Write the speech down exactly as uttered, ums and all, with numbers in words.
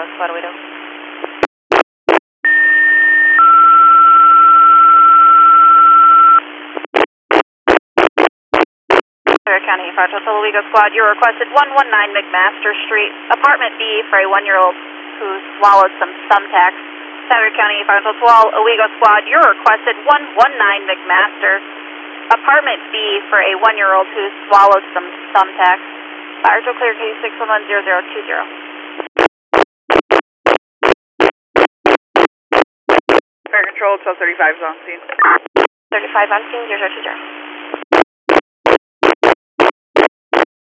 Squad Owego. Frederick County Fire Hotel Owego Squad, you're requested one one nine McMaster Street, apartment B for a one-year-old who swallowed some thumbtacks. Frederick County Fire Hotel Owego Squad, you're requested one one nine McMaster, apartment B for a one-year-old who swallowed some thumbtacks. Fire to clear case six one one zero zero two zero. Fire Control, twelve thirty-five is on scene. thirty-five on scene, zero zero two zero.